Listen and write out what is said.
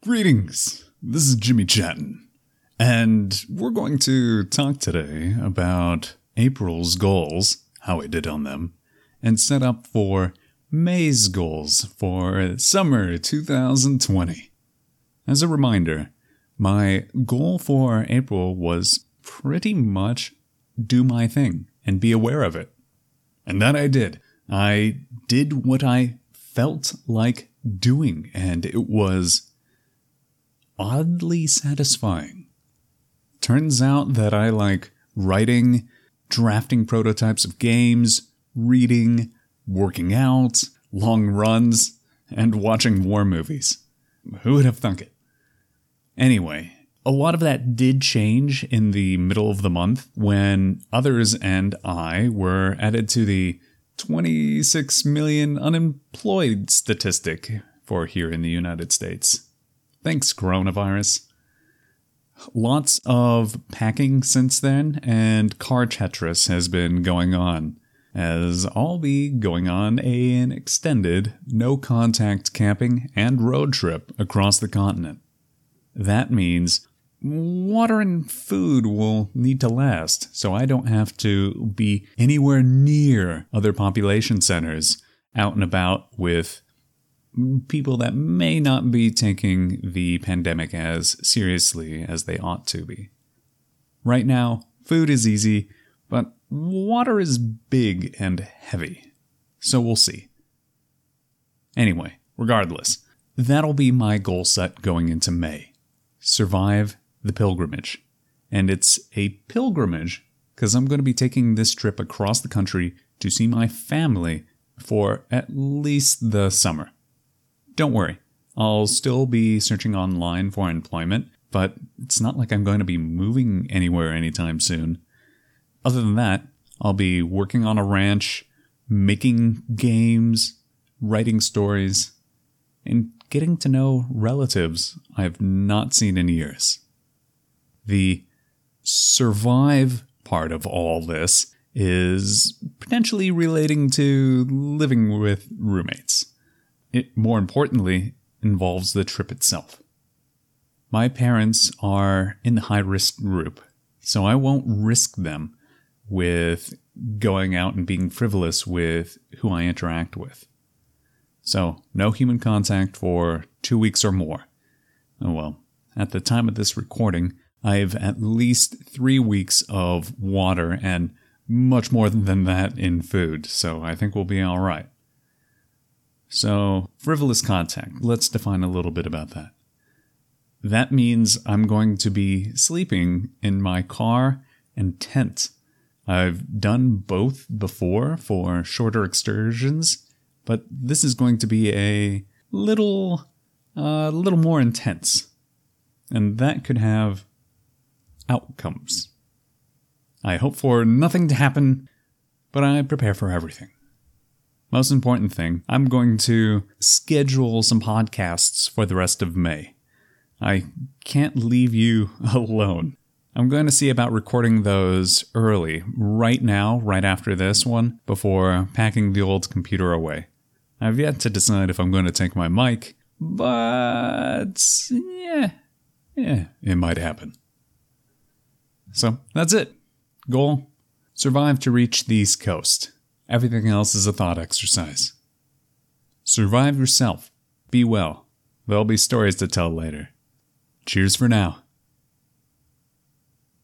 Greetings, this is Jimmy Chatton, and we're going to talk today about April's goals, how I did on them, and set up for May's goals for summer 2020. As a reminder, my goal for April was pretty much do my thing and be aware of it. And that I did. I did what I felt like doing, and it was oddly satisfying. Turns out that I like writing, drafting prototypes of games, reading, working out, long runs, and watching war movies. Who would have thunk it? Anyway, a lot of that did change in the middle of the month when others and I were added to the 26 million unemployed statistic for here in the United States. Thanks, coronavirus. Lots of packing since then, and car Tetris has been going on, as I'll be going on an extended, no-contact camping and road trip across the continent. That means water and food will need to last, so I don't have to be anywhere near other population centers out and about with people that may not be taking the pandemic as seriously as they ought to be. Right now, food is easy, but water is big and heavy, so we'll see. Anyway, regardless, that'll be my goal set going into May. Survive the pilgrimage. And it's a pilgrimage because I'm going to be taking this trip across the country to see my family for at least the summer. Don't worry, I'll still be searching online for employment, but it's not like I'm going to be moving anywhere anytime soon. Other than that, I'll be working on a ranch, making games, writing stories, and getting to know relatives I've not seen in years. The survive part of all this is potentially relating to living with roommates. It, more importantly, involves the trip itself. My parents are in the high-risk group, so I won't risk them with going out and being frivolous with who I interact with. So, no human contact for 2 weeks or more. Oh well, at the time of this recording, I've at least 3 weeks of water and much more than that in food, so I think we'll be alright. So, frivolous contact. Let's define a little bit about that. That means I'm going to be sleeping in my car and tent. I've done both before for shorter excursions, but this is going to be a little more intense. And that could have outcomes. I hope for nothing to happen, but I prepare for everything. Most important thing, I'm going to schedule some podcasts for the rest of May. I can't leave you alone. I'm going to see about recording those early, right now, right after this one, before packing the old computer away. I've yet to decide if I'm going to take my mic, but yeah, it might happen. So that's it. Goal: survive to reach the East Coast. Everything else is a thought exercise. Survive yourself. Be well. There'll be stories to tell later. Cheers for now.